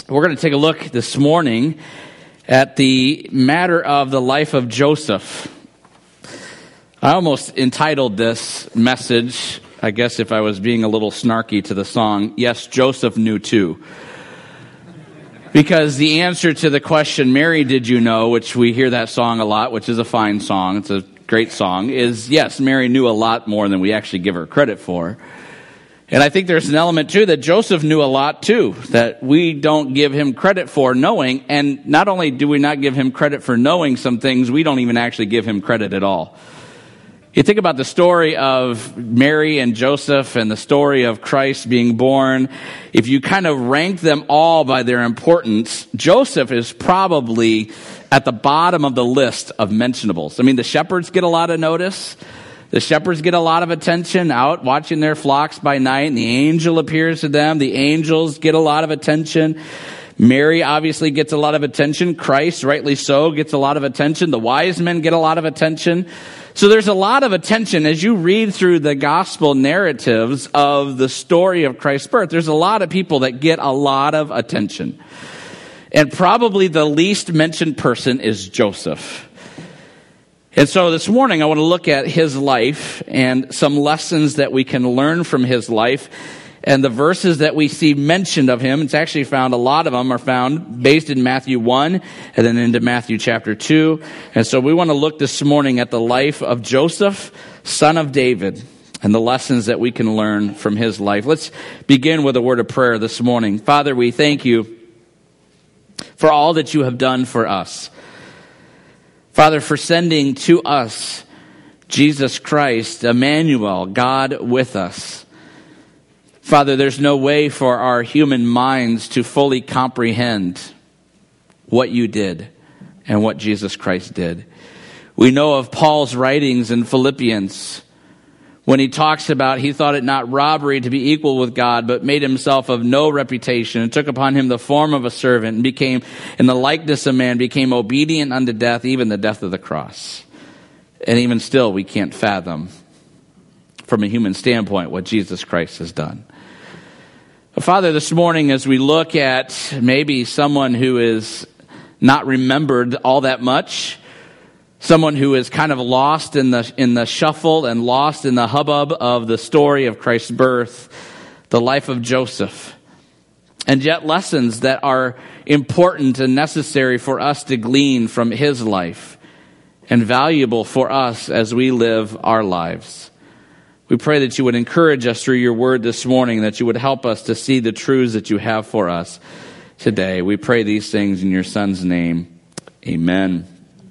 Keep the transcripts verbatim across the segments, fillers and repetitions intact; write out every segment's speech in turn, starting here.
We're going to take a look this morning at the matter of the life of Joseph. I almost entitled this message, I guess if I was being a little snarky to the song, Yes, Joseph Knew Too. Because the answer to the question, Mary, did you know, which we hear that song a lot, which is a fine song, it's a great song, is yes, Mary knew a lot more than we actually give her credit for. And I think there's an element, too, that Joseph knew a lot, too, that we don't give him credit for knowing. And not only do we not give him credit for knowing some things, we don't even actually give him credit at all. You think about the story of Mary and Joseph and the story of Christ being born. If you kind of rank them all by their importance, Joseph is probably at the bottom of the list of mentionables. I mean, the shepherds get a lot of notice. The shepherds get a lot of attention out watching their flocks by night, and the angel appears to them. The angels get a lot of attention. Mary obviously gets a lot of attention. Christ, rightly so, gets a lot of attention. The wise men get a lot of attention. So there's a lot of attention as you read through the gospel narratives of the story of Christ's birth. There's a lot of people that get a lot of attention. And probably the least mentioned person is Joseph. And so this morning I want to look at his life and some lessons that we can learn from his life. And the verses that we see mentioned of him, it's actually found, a lot of them are found based in Matthew one and then into Matthew chapter two. And so we want to look this morning at the life of Joseph, son of David, and the lessons that we can learn from his life. Let's begin with a word of prayer this morning. Father, we thank you for all that you have done for us. Father, for sending to us Jesus Christ, Emmanuel, God with us. Father, there's no way for our human minds to fully comprehend what you did and what Jesus Christ did. We know of Paul's writings in Philippians when he talks about he thought it not robbery to be equal with God, but made himself of no reputation and took upon him the form of a servant and became in the likeness of man, became obedient unto death, even the death of the cross. And even still, we can't fathom from a human standpoint what Jesus Christ has done. Father, this morning as we look at maybe someone who is not remembered all that much, someone who is kind of lost in the in the shuffle and lost in the hubbub of the story of Christ's birth, the life of Joseph, and yet lessons that are important and necessary for us to glean from his life and valuable for us as we live our lives. We pray that you would encourage us through your word this morning, that you would help us to see the truths that you have for us today. We pray these things in your Son's name. Amen.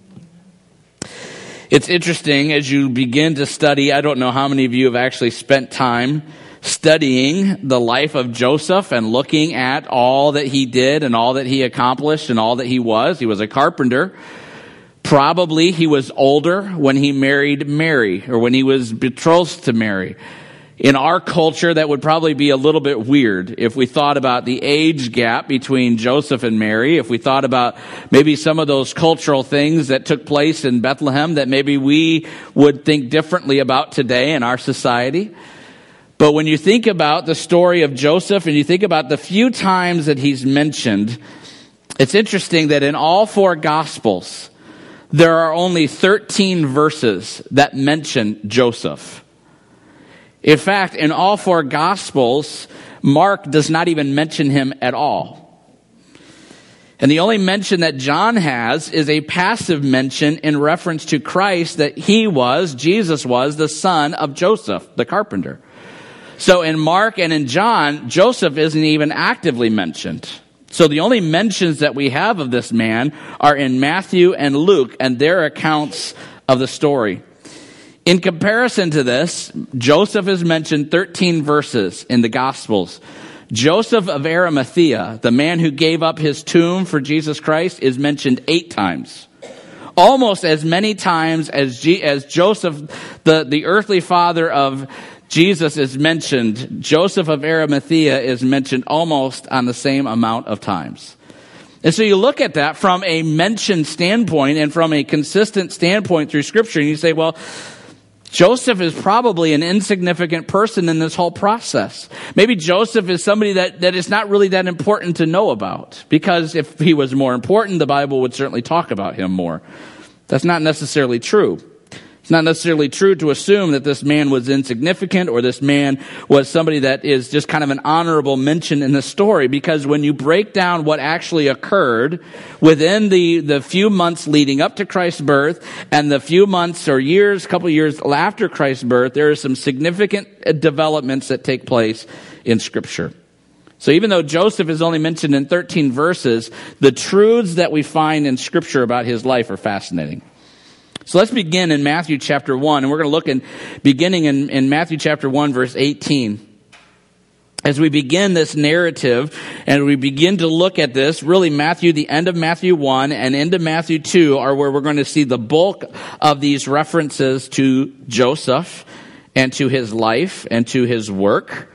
It's interesting as you begin to study, I don't know how many of you have actually spent time studying the life of Joseph and looking at all that he did and all that he accomplished and all that he was. He was a carpenter. Probably he was older when he married Mary or when he was betrothed to Mary. In our culture, that would probably be a little bit weird if we thought about the age gap between Joseph and Mary, if we thought about maybe some of those cultural things that took place in Bethlehem that maybe we would think differently about today in our society. But when you think about the story of Joseph and you think about the few times that he's mentioned, it's interesting that in all four Gospels, there are only thirteen verses that mention Joseph. In fact, in all four Gospels, Mark does not even mention him at all. And the only mention that John has is a passive mention in reference to Christ, that he was, Jesus was, the son of Joseph, the carpenter. So in Mark and in John, Joseph isn't even actively mentioned. So the only mentions that we have of this man are in Matthew and Luke and their accounts of the story. In comparison to this, Joseph is mentioned thirteen verses in the Gospels. Joseph of Arimathea, the man who gave up his tomb for Jesus Christ, is mentioned eight times. Almost as many times as, G- as Joseph, the, the earthly father of Jesus, is mentioned. Joseph of Arimathea is mentioned almost on the same amount of times. And so you look at that from a mentioned standpoint and from a consistent standpoint through Scripture, and you say, well, Joseph is probably an insignificant person in this whole process. Maybe Joseph is somebody that, that is not really that important to know about, because if he was more important, the Bible would certainly talk about him more. That's not necessarily true. It's not necessarily true to assume that this man was insignificant or this man was somebody that is just kind of an honorable mention in the story, because when you break down what actually occurred within the, the few months leading up to Christ's birth and the few months or years, couple years after Christ's birth, there are some significant developments that take place in Scripture. So even though Joseph is only mentioned in thirteen verses, the truths that we find in Scripture about his life are fascinating. So let's begin in Matthew chapter one, and we're going to look in beginning in, in Matthew chapter one, verse eighteen. As we begin this narrative and we begin to look at this, really Matthew, the end of Matthew one and into Matthew two are where we're going to see the bulk of these references to Joseph and to his life and to his work.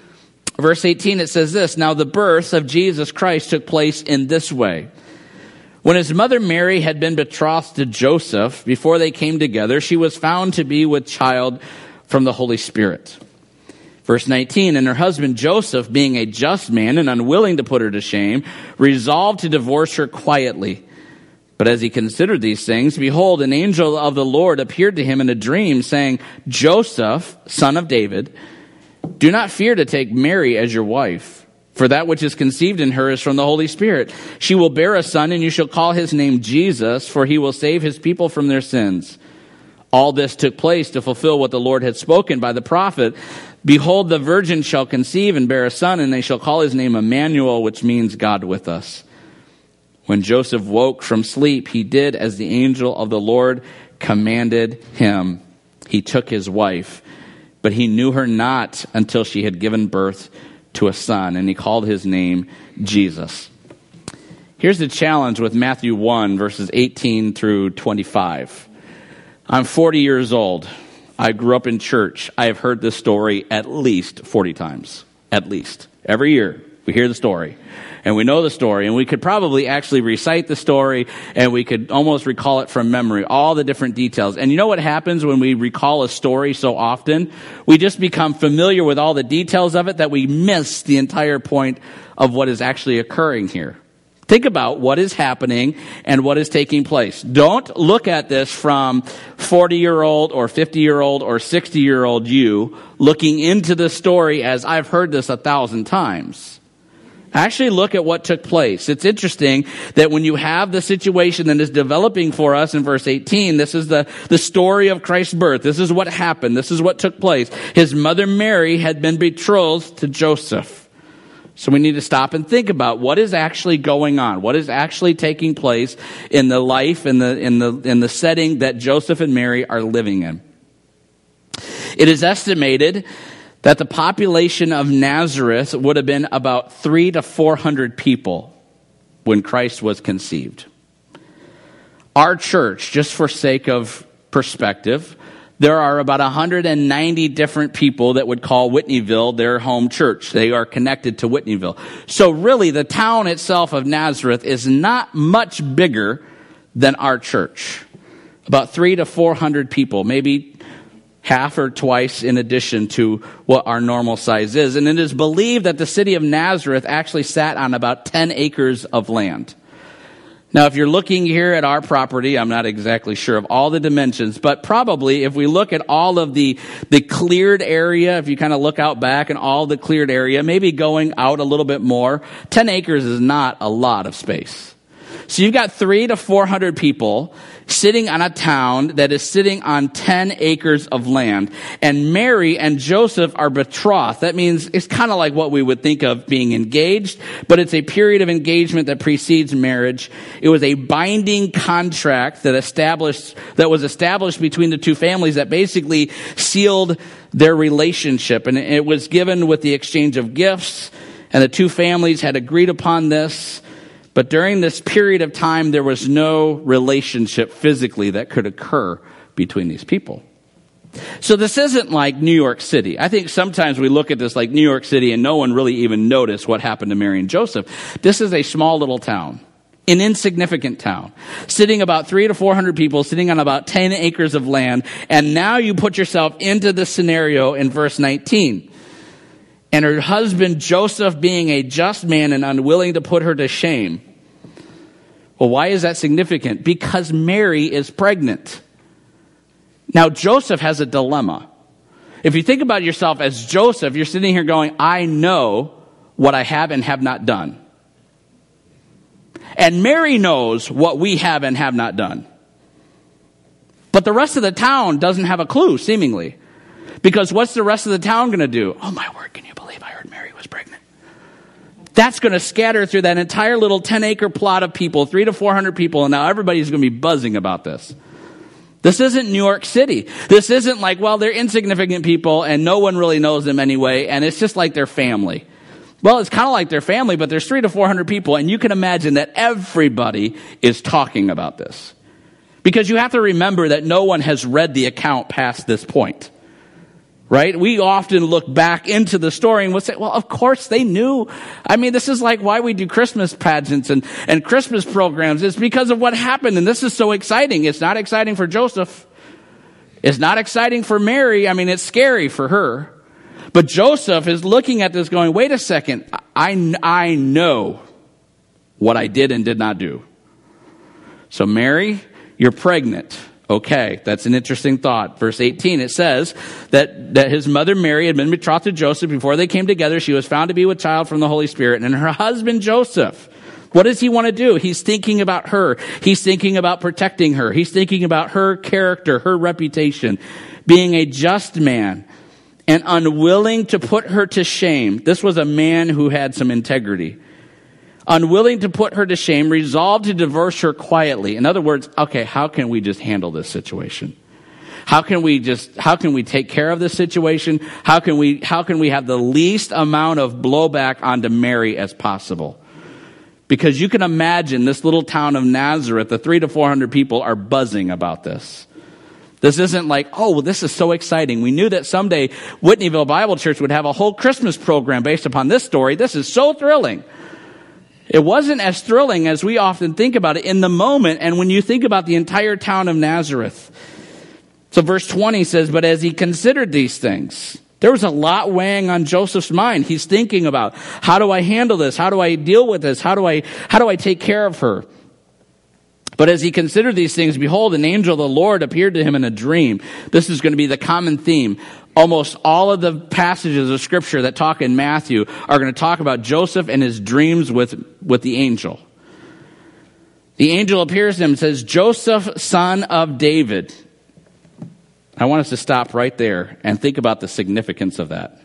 Verse eighteen, it says this: "Now the birth of Jesus Christ took place in this way. When his mother Mary had been betrothed to Joseph, before they came together, she was found to be with child from the Holy Spirit." Verse nineteen, "And her husband Joseph, being a just man and unwilling to put her to shame, resolved to divorce her quietly. But as he considered these things, behold, an angel of the Lord appeared to him in a dream, saying, 'Joseph, son of David, do not fear to take Mary as your wife. For that which is conceived in her is from the Holy Spirit. She will bear a son, and you shall call his name Jesus, for he will save his people from their sins.' All this took place to fulfill what the Lord had spoken by the prophet. 'Behold, the virgin shall conceive and bear a son, and they shall call his name Emmanuel,' which means God with us. When Joseph woke from sleep, he did as the angel of the Lord commanded him. He took his wife, but he knew her not until she had given birth to a son, and he called his name Jesus." Here's the challenge with Matthew one, verses eighteen through twenty-five. I'm forty years old. I grew up in church. I have heard this story at least forty times. At least. Every year, we hear the story. And we know the story, and we could probably actually recite the story, and we could almost recall it from memory, all the different details. And you know what happens when we recall a story so often? We just become familiar with all the details of it that we miss the entire point of what is actually occurring here. Think about what is happening and what is taking place. Don't look at this from forty-year-old or fifty-year-old or sixty-year-old you looking into the story as I've heard this a thousand times. Actually look at what took place. It's interesting that when you have the situation that is developing for us in verse eighteen, this is the, the story of Christ's birth. This is what happened. This is what took place. His mother Mary had been betrothed to Joseph. So we need to stop and think about what is actually going on. What is actually taking place in the life, in the, in the, in the setting that Joseph and Mary are living in. It is estimated that the population of Nazareth would have been about three to four hundred people when Christ was conceived. Our church, just for sake of perspective, there are about one hundred ninety different people that would call Whitneyville their home church. They are connected to Whitneyville. So really, the town itself of Nazareth is not much bigger than our church. About three to four hundred people, maybe half or twice in addition to what our normal size is. And it is believed that the city of Nazareth actually sat on about ten acres of land. Now, if you're looking here at our property, I'm not exactly sure of all the dimensions, but probably if we look at all of the, the cleared area, if you kind of look out back and all the cleared area, maybe going out a little bit more, ten acres is not a lot of space. So you've got three to four hundred people sitting on a town that is sitting on ten acres of land. And Mary and Joseph are betrothed. That means it's kind of like what we would think of being engaged, but it's a period of engagement that precedes marriage. It was a binding contract that established, that was established between the two families that basically sealed their relationship. And it was given with the exchange of gifts, and the two families had agreed upon this. But during this period of time, there was no relationship physically that could occur between these people. So this isn't like New York City. I think sometimes we look at this like New York City and no one really even noticed what happened to Mary and Joseph. This is a small little town. An insignificant town, sitting about three to four hundred people, sitting on about ten acres of land. And now you put yourself into the scenario in verse nineteen. And her husband Joseph, being a just man and unwilling to put her to shame. Well, why is that significant? Because Mary is pregnant. Now, Joseph has a dilemma. If you think about yourself as Joseph, you're sitting here going, I know what I have and have not done. And Mary knows what we have and have not done. But the rest of the town doesn't have a clue, seemingly. Because what's the rest of the town going to do? Oh, my word, can you believe I heard Mary was pregnant? That's going to scatter through that entire little ten-acre plot of people, three to four hundred people, and now everybody's going to be buzzing about this. This isn't New York City. This isn't like, well, they're insignificant people, and no one really knows them anyway, and it's just like their family. Well, it's kind of like their family, but there's three to four hundred people, and you can imagine that everybody is talking about this. Because you have to remember that no one has read the account past this point. Right? We often look back into the story and we'll say, well, of course they knew. I mean, this is like why we do Christmas pageants and, and Christmas programs. It's because of what happened, and this is so exciting. It's not exciting for Joseph. It's not exciting for Mary. I mean, it's scary for her. But Joseph is looking at this going, wait a second, I, I know what I did and did not do. So Mary, you're pregnant. Okay, that's an interesting thought. Verse eighteen, it says that, that his mother Mary had been betrothed to Joseph. Before they came together, she was found to be with child from the Holy Spirit. And her husband Joseph, what does he want to do? He's thinking about her. He's thinking about protecting her. He's thinking about her character, her reputation, being a just man and unwilling to put her to shame. This was a man who had some integrity. Unwilling to put her to shame, resolved to divorce her quietly. In other words, okay, how can we just handle this situation? How can we just, how can we take care of this situation? How can we, how can we have the least amount of blowback onto Mary as possible? Because you can imagine this little town of Nazareth, the three to four hundred people are buzzing about this. This isn't like, oh, well, this is so exciting. We knew that someday Whitneyville Bible Church would have a whole Christmas program based upon this story. This is so thrilling. It wasn't as thrilling as we often think about it in the moment and when you think about the entire town of Nazareth. So verse twenty says, but as he considered these things, there was a lot weighing on Joseph's mind. He's thinking about, how do I handle this? How do I deal with this? How do I, how do I take care of her? But as he considered these things, behold, an angel of the Lord appeared to him in a dream. This is going to be the common theme. Almost all of the passages of Scripture that talk in Matthew are going to talk about Joseph and his dreams with, with the angel. The angel appears to him and says, Joseph, son of David. I want us to stop right there and think about the significance of that.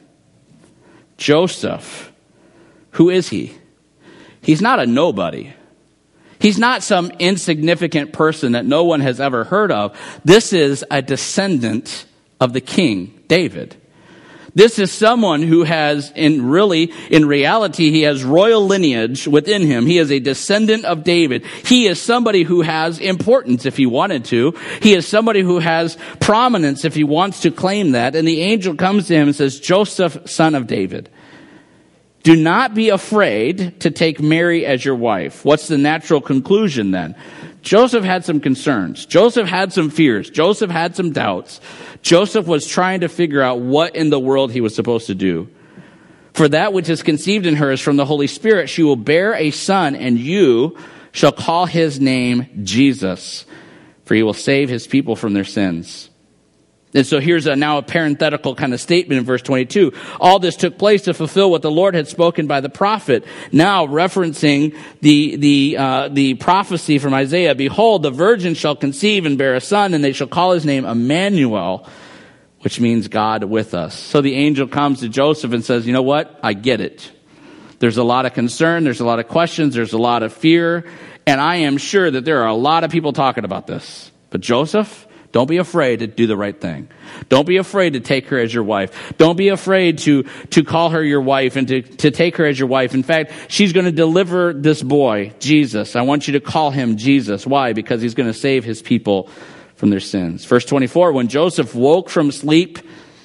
Joseph, who is he? He's not a nobody. He's not some insignificant person that no one has ever heard of. This is a descendant of the king, David. This is someone who has, in really, in reality, he has royal lineage within him. He is a descendant of David. He is somebody who has importance if he wanted to. He is somebody who has prominence if he wants to claim that. And the angel comes to him and says, Joseph, son of David, do not be afraid to take Mary as your wife. What's the natural conclusion then? Joseph had some concerns. Joseph had some fears. Joseph had some doubts. Joseph was trying to figure out what in the world he was supposed to do. For that which is conceived in her is from the Holy Spirit. She will bear a son, and you shall call his name Jesus, for he will save his people from their sins. And so here's a, now a parenthetical kind of statement in verse twenty-two. All this took place to fulfill what the Lord had spoken by the prophet. Now referencing the the uh, the prophecy from Isaiah. Behold, the virgin shall conceive and bear a son, and they shall call his name Emmanuel, which means God with us. So the angel comes to Joseph and says, you know what? I get it. There's a lot of concern. There's a lot of questions. There's a lot of fear. And I am sure that there are a lot of people talking about this. But Joseph, don't be afraid to do the right thing. Don't be afraid to take her as your wife. Don't be afraid to, to call her your wife and to, to take her as your wife. In fact, she's going to deliver this boy, Jesus. I want you to call him Jesus. Why? Because he's going to save his people from their sins. Verse twenty-four, when Joseph woke from sleep,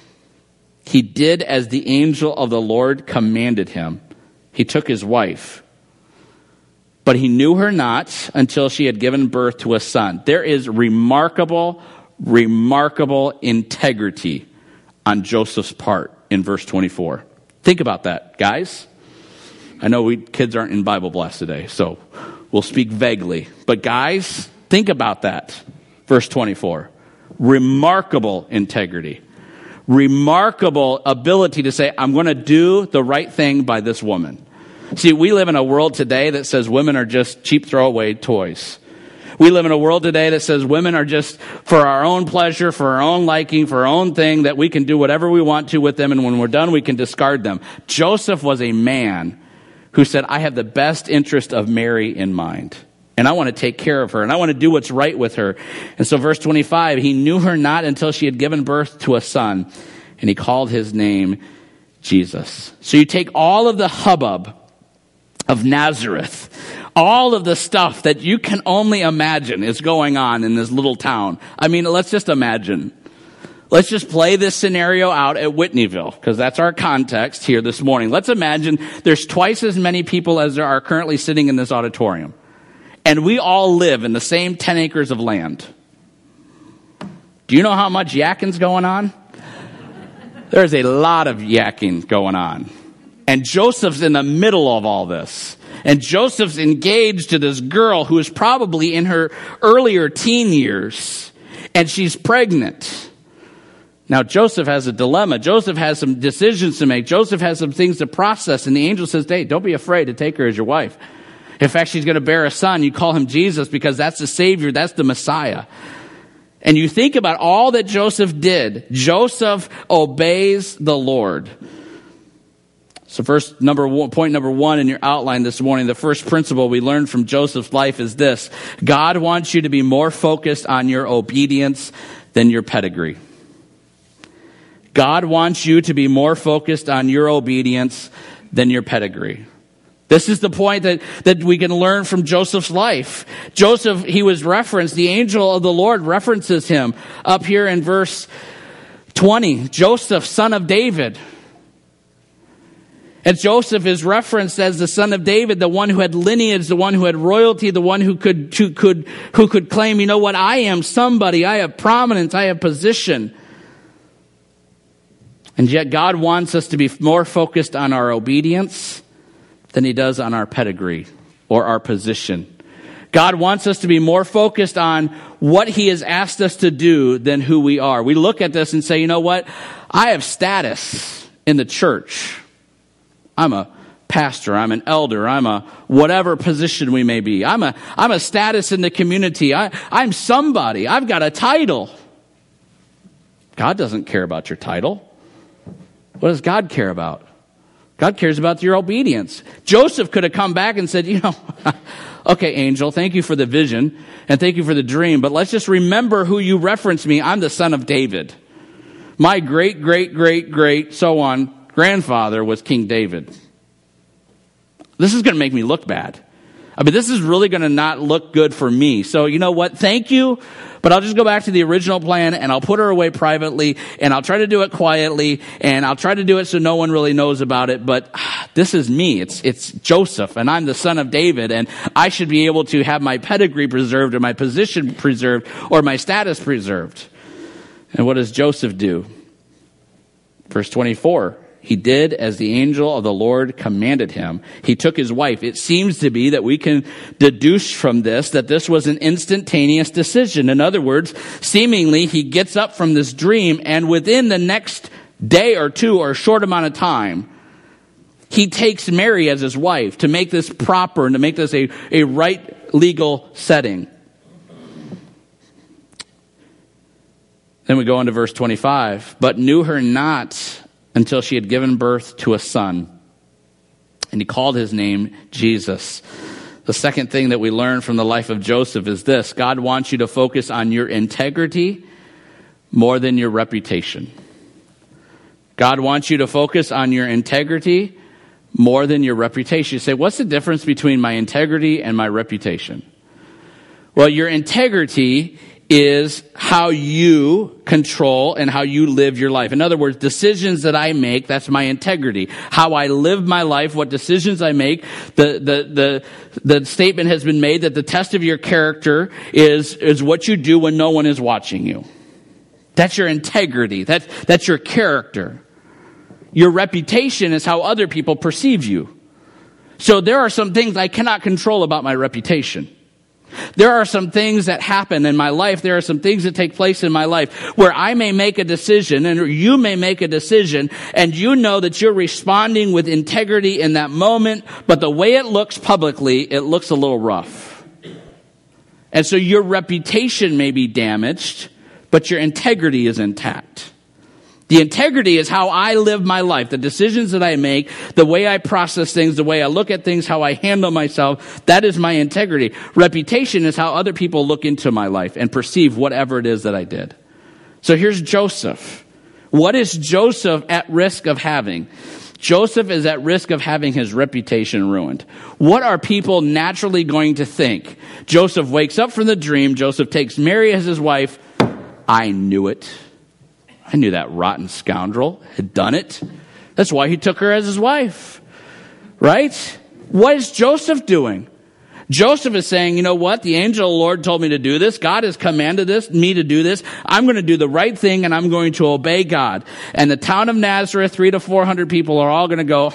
he did as the angel of the Lord commanded him. He took his wife. but he knew her not until she had given birth to a son. There is remarkable, remarkable integrity on Joseph's part in verse twenty-four. Think about that, guys. I know we kids aren't in Bible class today, so we'll speak vaguely. But guys, think about that. Verse twenty-four. Remarkable integrity. Remarkable ability to say, I'm going to do the right thing by this woman. See, we live in a world today that says women are just cheap throwaway toys. We live in a world today that says women are just for our own pleasure, for our own liking, for our own thing, that we can do whatever we want to with them, and when we're done, we can discard them. Joseph was a man who said, I have the best interest of Mary in mind, and I want to take care of her, and I want to do what's right with her. And so verse twenty-five, he knew her not until she had given birth to a son, and he called his name Jesus. So you take all of the hubbub of Nazareth, all of the stuff that you can only imagine is going on in this little town. I mean, let's just imagine. Let's just play this scenario out at Whitneyville, because that's our context here this morning. Let's imagine there's twice as many people as there are currently sitting in this auditorium. And we all live in the same ten acres of land. Do you know how much yakking's going on? There's a lot of yakking going on. And Joseph's in the middle of all this. And Joseph's engaged to this girl who is probably in her earlier teen years. And she's pregnant. Now, Joseph has a dilemma. Joseph has some decisions to make. Joseph has some things to process. And the angel says, hey, don't be afraid to take her as your wife. In fact, she's going to bear a son. You call him Jesus because that's the Savior. That's the Messiah. And you think about all that Joseph did. Joseph obeys the Lord. So first, number one, point number one in your outline this morning, the first principle we learned from Joseph's life is this. God wants you to be more focused on your obedience than your pedigree. God wants you to be more focused on your obedience than your pedigree. This is the point that, that we can learn from Joseph's life. Joseph, he was referenced, the angel of the Lord references him up here in verse twenty. Joseph, son of David. And Joseph is referenced as the son of David, the one who had lineage, the one who had royalty, the one who could, who could, who could claim, you know what, I am somebody, I have prominence, I have position. And yet God wants us to be more focused on our obedience than he does on our pedigree or our position. God wants us to be more focused on what he has asked us to do than who we are. We look at this and say, you know what, I have status in the church. I'm a pastor, I'm an elder, I'm a whatever position we may be. I'm a I'm a status in the community. I, I'm somebody. I've got a title. God doesn't care about your title. What does God care about? God cares about your obedience. Joseph could have come back and said, you know, okay, angel, thank you for the vision and thank you for the dream, but let's just remember who you referenced me. I'm the son of David. My great, great, great, great, so on, grandfather was King David. This is going to make me look bad. I mean, this is really going to not look good for me. So you know what? Thank you, but I'll just go back to the original plan and I'll put her away privately and I'll try to do it quietly and I'll try to do it so no one really knows about it. But ah, this is me. It's it's Joseph and I'm the son of David and I should be able to have my pedigree preserved or my position preserved or my status preserved. And what does Joseph do? Verse twenty-four. He did as the angel of the Lord commanded him. He took his wife. It seems to be that we can deduce from this that this was an instantaneous decision. In other words, seemingly he gets up from this dream and within the next day or two or a short amount of time, he takes Mary as his wife to make this proper and to make this a, a right legal setting. Then we go into verse twenty-five. But knew her not until she had given birth to a son. And he called his name Jesus. The second thing that we learn from the life of Joseph is this. God wants you to focus on your integrity more than your reputation. God wants you to focus on your integrity more than your reputation. You say, what's the difference between my integrity and my reputation? Well, your integrity is how you control and how you live your life. In other words, decisions that I make, that's my integrity. How I live my life, what decisions I make. The, the, the, the statement has been made that the test of your character is, is what you do when no one is watching you. That's your integrity. That's, that's your character. Your reputation is how other people perceive you. So there are some things I cannot control about my reputation. There are some things that happen in my life. There are some things that take place in my life where I may make a decision and you may make a decision and you know that you're responding with integrity in that moment, but the way it looks publicly, it looks a little rough. And so your reputation may be damaged, but your integrity is intact. The integrity is how I live my life, the decisions that I make, the way I process things, the way I look at things, how I handle myself. That is my integrity. Reputation is how other people look into my life and perceive whatever it is that I did. So here's Joseph. What is Joseph at risk of having? Joseph is at risk of having his reputation ruined. What are people naturally going to think? Joseph wakes up from the dream. Joseph takes Mary as his wife. I knew it. I knew that rotten scoundrel had done it. That's why he took her as his wife. Right? What is Joseph doing? Joseph is saying, you know what? The angel of the Lord told me to do this. God has commanded this, me to do this. I'm going to do the right thing and I'm going to obey God. And the town of Nazareth, three to four hundred people are all going to go,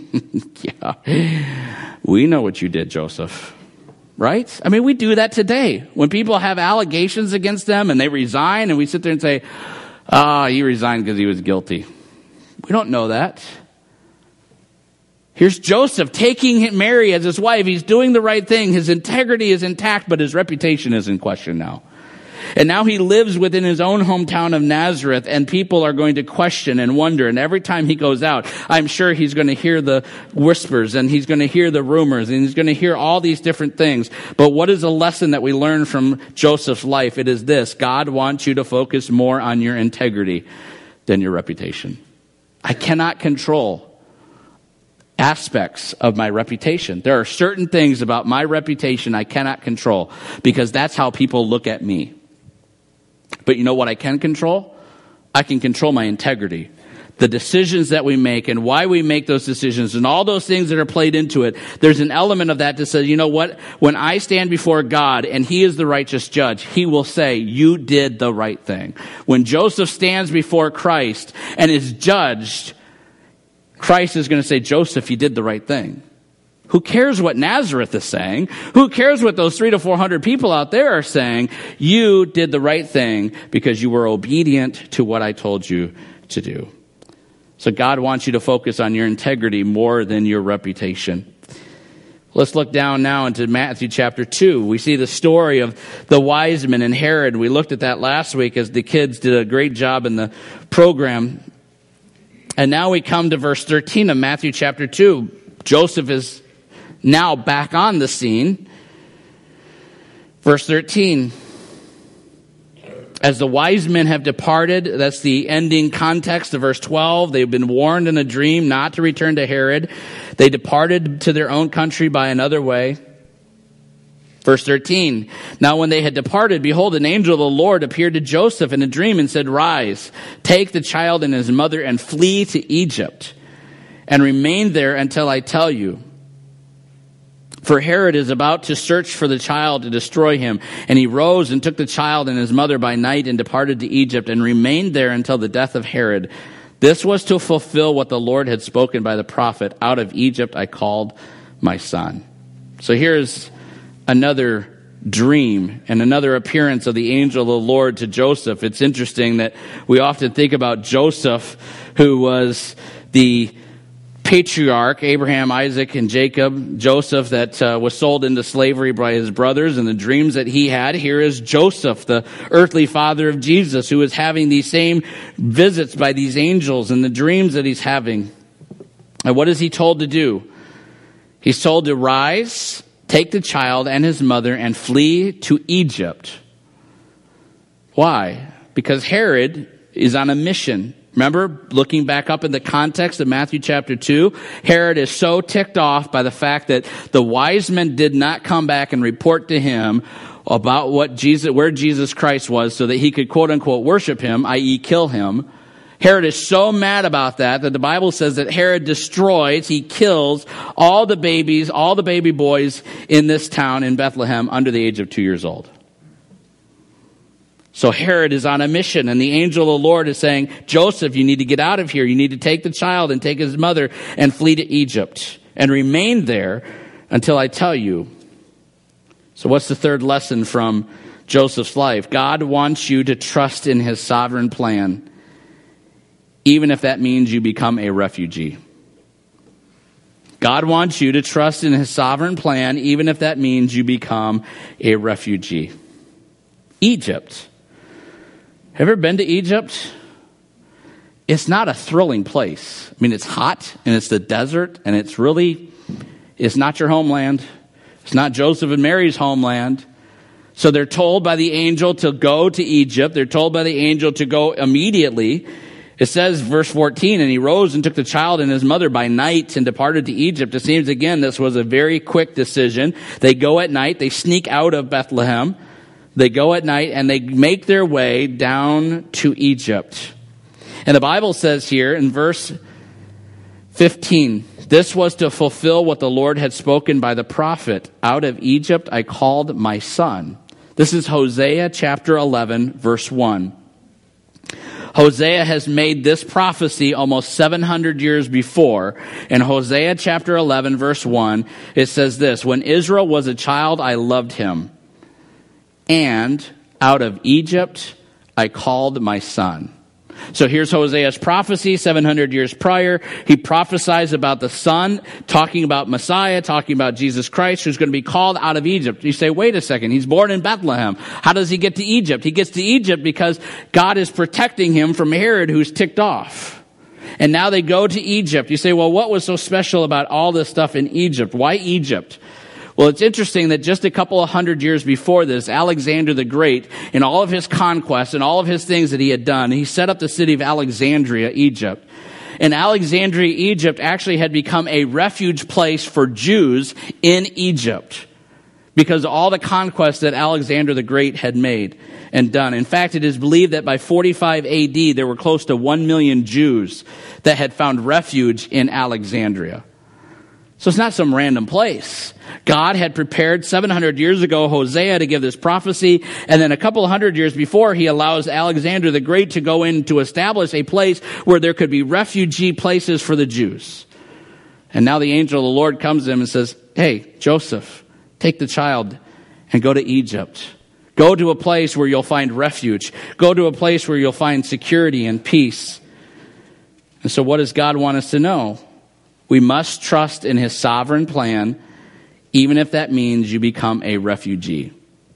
yeah, we know what you did, Joseph. Right? I mean, we do that today. When people have allegations against them and they resign and we sit there and say, ah, he resigned because he was guilty. We don't know that. Here's Joseph taking Mary as his wife. He's doing the right thing. His integrity is intact, but his reputation is in question now. And now he lives within his own hometown of Nazareth, and people are going to question and wonder. And every time he goes out, I'm sure he's going to hear the whispers, and he's going to hear the rumors, and he's going to hear all these different things. But what is a lesson that we learn from Joseph's life? It is this: God wants you to focus more on your integrity than your reputation. I cannot control aspects of my reputation. There are certain things about my reputation I cannot control because that's how people look at me. But you know what I can control? I can control my integrity. The decisions that we make and why we make those decisions and all those things that are played into it, there's an element of that that says, you know what? When I stand before God and he is the righteous judge, he will say, you did the right thing. When Joseph stands before Christ and is judged, Christ is going to say, Joseph, you did the right thing. Who cares what Nazareth is saying? Who cares what those three to four hundred people out there are saying? You did the right thing because you were obedient to what I told you to do. So God wants you to focus on your integrity more than your reputation. Let's look down now into Matthew chapter two. We see the story of the wise men and Herod. We looked at that last week as the kids did a great job in the program. And now we come to verse thirteen of Matthew chapter two. Joseph is now back on the scene. Verse thirteen. As the wise men have departed, that's the ending context of verse twelve. They've been warned in a dream not to return to Herod. They departed to their own country by another way. Verse thirteen. Now when they had departed, behold, an angel of the Lord appeared to Joseph in a dream and said, Rise, take the child and his mother and flee to Egypt, and remain there until I tell you. For Herod is about to search for the child to destroy him. And he rose and took the child and his mother by night and departed to Egypt and remained there until the death of Herod. This was to fulfill what the Lord had spoken by the prophet, out of Egypt I called my son. So here's another dream and another appearance of the angel of the Lord to Joseph. It's interesting that we often think about Joseph, who was the patriarch, Abraham, Isaac, and Jacob, Joseph that uh, was sold into slavery by his brothers, and the dreams that he had. Here is Joseph, the earthly father of Jesus, who is having these same visits by these angels and the dreams that he's having. And what is he told to do? He's told to rise, take the child and his mother, and flee to Egypt. Why? Because Herod is on a mission. Remember, looking back up in the context of Matthew chapter two, Herod is so ticked off by the fact that the wise men did not come back and report to him about what Jesus, where Jesus Christ was so that he could quote unquote worship him, that is kill him. Herod is so mad about that that the Bible says that Herod destroys, he kills all the babies, all the baby boys in this town in Bethlehem under the age of two years old. So Herod is on a mission, and the angel of the Lord is saying, Joseph, you need to get out of here. You need to take the child and take his mother and flee to Egypt and remain there until I tell you. So what's the third lesson from Joseph's life? God wants you to trust in his sovereign plan, even if that means you become a refugee. God wants you to trust in his sovereign plan, even if that means you become a refugee. Egypt. Have you ever been to Egypt? It's not a thrilling place. I mean, it's hot, and it's the desert, and it's really, it's not your homeland. It's not Joseph and Mary's homeland. So they're told by the angel to go to Egypt. They're told by the angel to go immediately. It says, verse fourteen, and he rose and took the child and his mother by night and departed to Egypt. It seems, again, this was a very quick decision. They go at night. They sneak out of Bethlehem. They go at night and they make their way down to Egypt. And the Bible says here in verse fifteen, this was to fulfill what the Lord had spoken by the prophet. Out of Egypt I called my son. This is Hosea chapter eleven, verse one. Hosea has made this prophecy almost seven hundred years before. In Hosea chapter eleven, verse one, it says this, when Israel was a child, I loved him. And out of Egypt, I called my son. So here's Hosea's prophecy seven hundred years prior. He prophesies about the son, talking about Messiah, talking about Jesus Christ, who's going to be called out of Egypt. You say, wait a second, he's born in Bethlehem. How does he get to Egypt? He gets to Egypt because God is protecting him from Herod, who's ticked off. And now they go to Egypt. You say, well, what was so special about all this stuff in Egypt? Why Egypt? Well, it's interesting that just a couple of hundred years before this, Alexander the Great, in all of his conquests and all of his things that he had done, he set up the city of Alexandria, Egypt. And Alexandria, Egypt actually had become a refuge place for Jews in Egypt because of all the conquests that Alexander the Great had made and done. In fact, it is believed that by forty-five A D, there were close to one million Jews that had found refuge in Alexandria. So it's not some random place. God had prepared seven hundred years ago Hosea to give this prophecy, and then a couple of hundred years before, he allows Alexander the Great to go in to establish a place where there could be refugee places for the Jews. And now the angel of the Lord comes to him and says, hey, Joseph, take the child and go to Egypt. Go to a place where you'll find refuge. Go to a place where you'll find security and peace. And so what does God want us to know? We must trust in his sovereign plan, even if that means you become a refugee.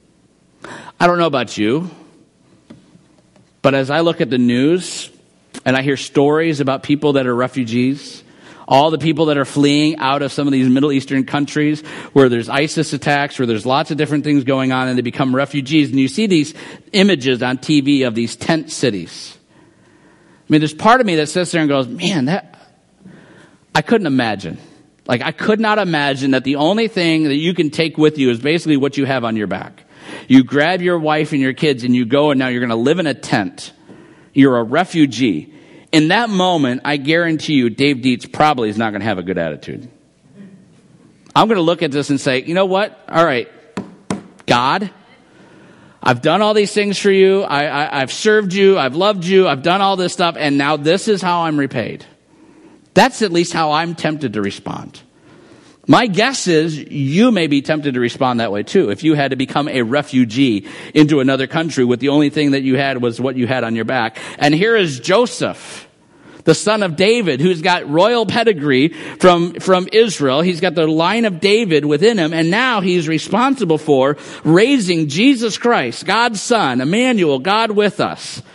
I don't know about you, but as I look at the news and I hear stories about people that are refugees, all the people that are fleeing out of some of these Middle Eastern countries where there's ISIS attacks, where there's lots of different things going on, and they become refugees, and you see these images on T V of these tent cities. I mean, there's part of me that sits there and goes, man, that I couldn't imagine. Like, I could not imagine that the only thing that you can take with you is basically what you have on your back. You grab your wife and your kids and you go, and now you're going to live in a tent. You're a refugee. In that moment, I guarantee you, Dave Dietz probably is not going to have a good attitude. I'm going to look at this and say, you know what? All right, God, I've done all these things for you. I, I, I've served you. I've loved you. I've done all this stuff. And now this is how I'm repaid. That's at least how I'm tempted to respond. My guess is you may be tempted to respond that way too. If you had to become a refugee into another country with the only thing that you had was what you had on your back. And here is Joseph, the son of David, who's got royal pedigree from, from Israel. He's got the line of David within him. And now he's responsible for raising Jesus Christ, God's son, Emmanuel, God with us.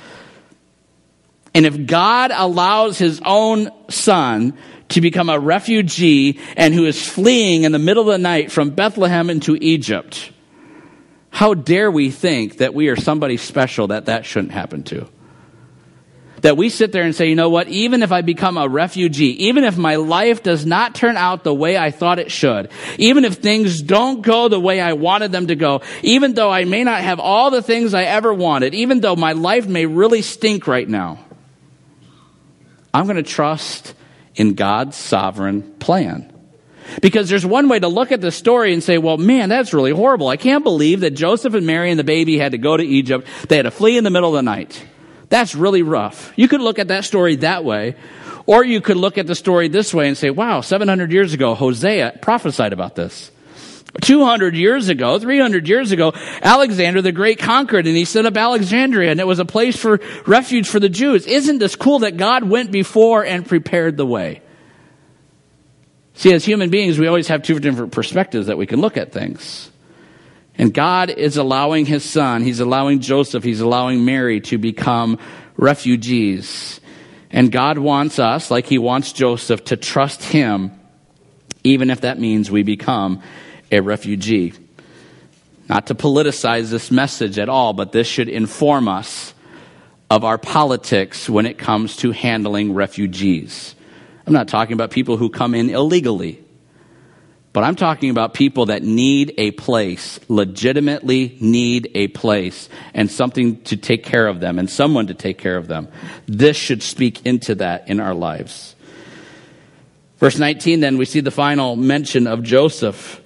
And if God allows his own son to become a refugee and who is fleeing in the middle of the night from Bethlehem into Egypt, how dare we think that we are somebody special that that shouldn't happen to? That we sit there and say, you know what, even if I become a refugee, even if my life does not turn out the way I thought it should, even if things don't go the way I wanted them to go, even though I may not have all the things I ever wanted, even though my life may really stink right now, I'm going to trust in God's sovereign plan. Because there's one way to look at the story and say, well, man, that's really horrible. I can't believe that Joseph and Mary and the baby had to go to Egypt. They had to flee in the middle of the night. That's really rough. You could look at that story that way, or you could look at the story this way and say, wow, seven hundred years ago, Hosea prophesied about this. two hundred years ago, three hundred years ago, Alexander the Great conquered, and he set up Alexandria, and it was a place for refuge for the Jews. Isn't this cool that God went before and prepared the way? See, as human beings, we always have two different perspectives that we can look at things. And God is allowing his son, he's allowing Joseph, he's allowing Mary to become refugees. And God wants us, like he wants Joseph, to trust him, even if that means we become a refugee. Not to politicize this message at all, but this should inform us of our politics when it comes to handling refugees. I'm not talking about people who come in illegally. But I'm talking about people that need a place, legitimately need a place, and something to take care of them, and someone to take care of them. This should speak into that in our lives. Verse nineteen, then, we see the final mention of Joseph.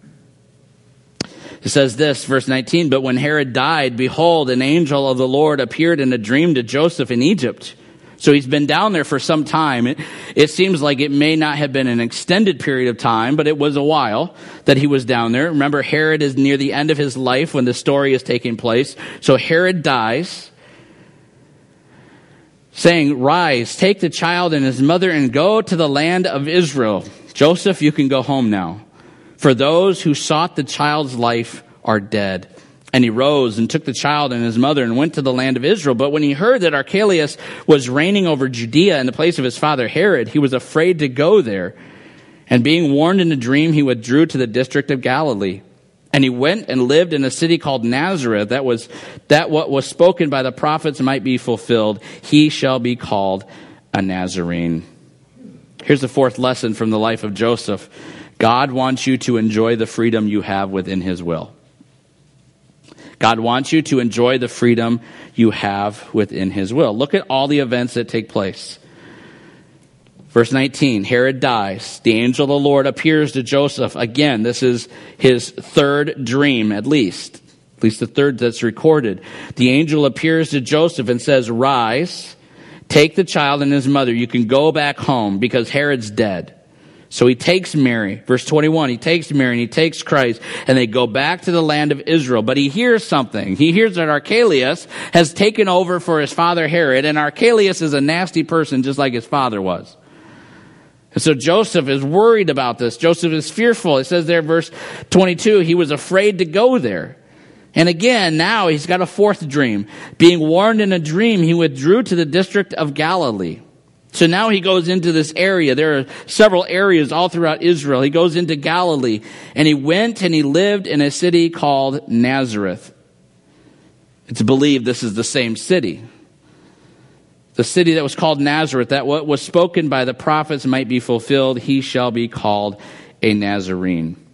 It says this, verse nineteen, but when Herod died, behold, an angel of the Lord appeared in a dream to Joseph in Egypt. So he's been down there for some time. It, it seems like it may not have been an extended period of time, but it was a while that he was down there. Remember, Herod is near the end of his life when the story is taking place. So Herod dies, saying, rise, take the child and his mother and go to the land of Israel. Joseph, you can go home now. For those who sought the child's life are dead. And he rose and took the child and his mother and went to the land of Israel. But when he heard that Archelaus was reigning over Judea in the place of his father Herod, he was afraid to go there. And being warned in a dream, he withdrew to the district of Galilee. And he went and lived in a city called Nazareth, that was that what was spoken by the prophets might be fulfilled. He shall be called a Nazarene. Here's the fourth lesson from the life of Joseph. God wants you to enjoy the freedom you have within his will. God wants you to enjoy the freedom you have within his will. Look at all the events that take place. Verse nineteen, Herod dies. The angel of the Lord appears to Joseph. Again, this is his third dream, at least. At least the third that's recorded. The angel appears to Joseph and says, rise, take the child and his mother. You can go back home because Herod's dead. So he takes Mary, verse twenty-one, he takes Mary and he takes Christ, and they go back to the land of Israel. But he hears something. He hears that Archelaus has taken over for his father Herod, and Archelaus is a nasty person just like his father was. And so Joseph is worried about this. Joseph is fearful. It says there, verse twenty-two, he was afraid to go there. And again, now he's got a fourth dream. Being warned in a dream, he withdrew to the district of Galilee. So now he goes into this area. There are several areas all throughout Israel. He goes into Galilee, and he went and he lived in a city called Nazareth. It's believed this is the same city. The city that was called Nazareth, that what was spoken by the prophets might be fulfilled. He shall be called a Nazarene.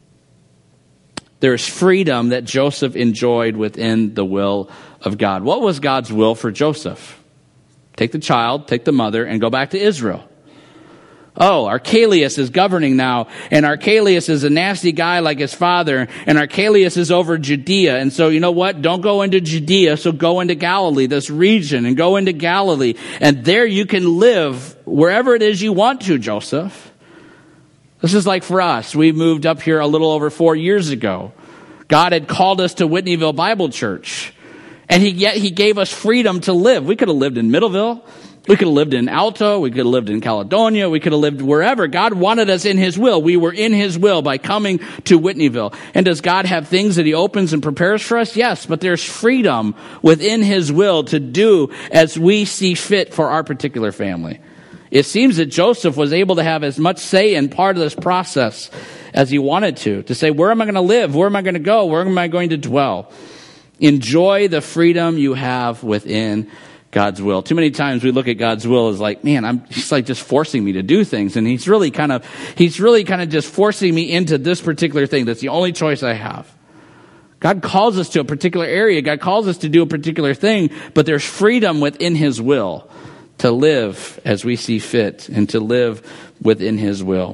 There is freedom that Joseph enjoyed within the will of God. What was God's will for Joseph? Take the child, take the mother, and go back to Israel. Oh, Archelaus is governing now, and Archelaus is a nasty guy like his father, and Archelaus is over Judea. And so, you know what? Don't go into Judea, so go into Galilee, this region, and go into Galilee. And there you can live wherever it is you want to, Joseph. This is like for us. We moved up here a little over four years ago. God had called us to Whitneyville Bible Church. And he, yet he gave us freedom to live. We could have lived in Middleville. We could have lived in Alto. We could have lived in Caledonia. We could have lived wherever. God wanted us in his will. We were in his will by coming to Whitneyville. And does God have things that he opens and prepares for us? Yes, but there's freedom within his will to do as we see fit for our particular family. It seems that Joseph was able to have as much say in part of this process as he wanted to. To say, where am I going to live? Where am I going to go? Where am I going to dwell? Enjoy the freedom you have within God's will. Too many times we look at God's will as like, man, I'm he's like just forcing me to do things, and he's really kind of he's really kind of just forcing me into this particular thing. That's the only choice I have. God calls us to a particular area. God calls us to do a particular thing, but there's freedom within his will to live as we see fit and to live within his will.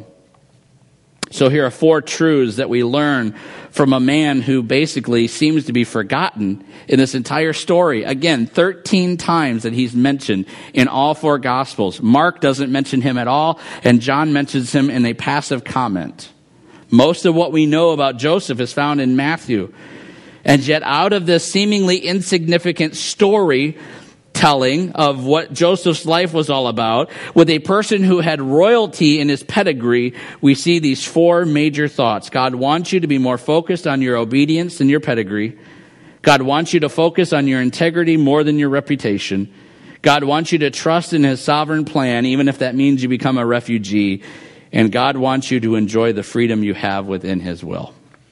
So here are four truths that we learn from a man who basically seems to be forgotten in this entire story. Again, thirteen times that he's mentioned in all four Gospels. Mark doesn't mention him at all, and John mentions him in a passive comment. Most of what we know about Joseph is found in Matthew. And yet out of this seemingly insignificant story telling of what Joseph's life was all about, with a person who had royalty in his pedigree, we see these four major thoughts. God wants you to be more focused on your obedience than your pedigree. God wants you to focus on your integrity more than your reputation. God wants you to trust in his sovereign plan, even if that means you become a refugee. And God wants you to enjoy the freedom you have within his will.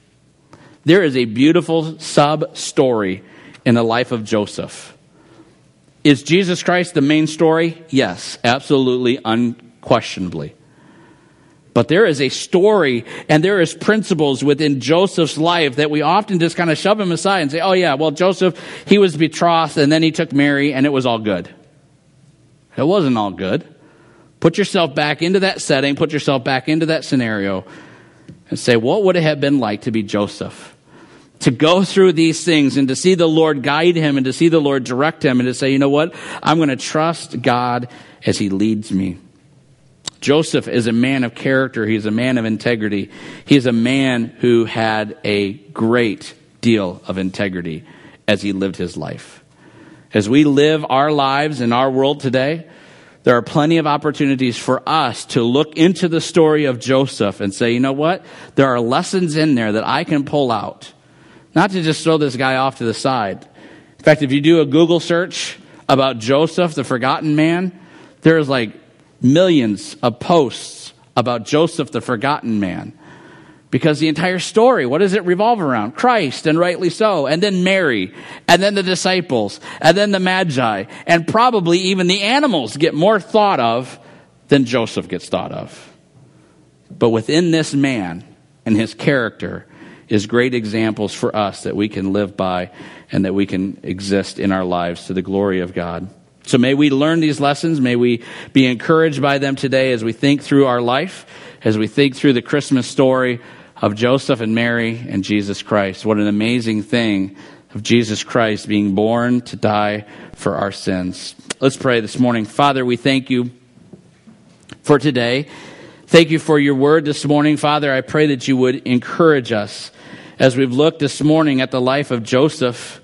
There is a beautiful sub-story in the life of Joseph. Is Jesus Christ the main story? Yes, absolutely, unquestionably. But there is a story and there is principles within Joseph's life that we often just kind of shove him aside and say, oh yeah, well, Joseph, he was betrothed and then he took Mary and it was all good. It wasn't all good. Put yourself back into that setting, put yourself back into that scenario and say, what would it have been like to be Joseph? To go through these things and to see the Lord guide him and to see the Lord direct him and to say, you know what? I'm going to trust God as he leads me. Joseph is a man of character. He's a man of integrity. He's a man who had a great deal of integrity as he lived his life. As we live our lives in our world today, there are plenty of opportunities for us to look into the story of Joseph and say, you know what? There are lessons in there that I can pull out. Not to just throw this guy off to the side. In fact, if you do a Google search about Joseph, the forgotten man, there's like millions of posts about Joseph, the forgotten man. Because the entire story, what does it revolve around? Christ, and rightly so. And then Mary, and then the disciples, and then the Magi. And probably even the animals get more thought of than Joseph gets thought of. But within this man and his character is great examples for us that we can live by and that we can exist in our lives to the glory of God. So may we learn these lessons. May we be encouraged by them today as we think through our life, as we think through the Christmas story of Joseph and Mary and Jesus Christ. What an amazing thing of Jesus Christ being born to die for our sins. Let's pray this morning. Father, we thank you for today. Thank you for your word this morning. Father, I pray that you would encourage us as we've looked this morning at the life of Joseph.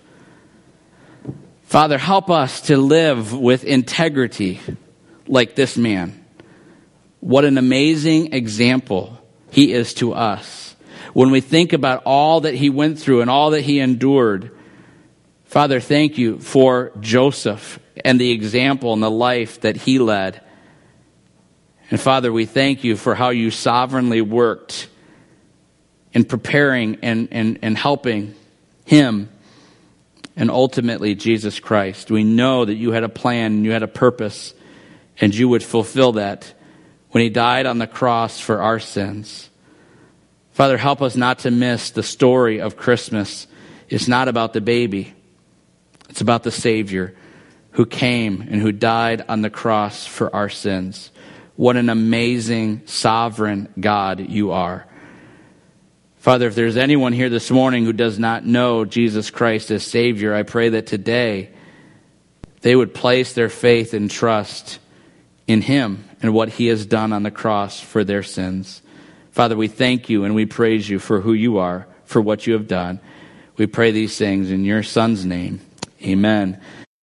Father, help us to live with integrity like this man. What an amazing example he is to us. When we think about all that he went through and all that he endured, Father, thank you for Joseph and the example and the life that he led. And Father, we thank you for how you sovereignly worked in preparing and, and, and helping him and ultimately Jesus Christ. We know that you had a plan and you had a purpose and you would fulfill that when he died on the cross for our sins. Father, help us not to miss the story of Christmas. It's not about the baby. It's about the Savior who came and who died on the cross for our sins. What an amazing, sovereign God you are. Father, if there's anyone here this morning who does not know Jesus Christ as Savior, I pray that today they would place their faith and trust in him and what he has done on the cross for their sins. Father, we thank you and we praise you for who you are, for what you have done. We pray these things in your Son's name. Amen.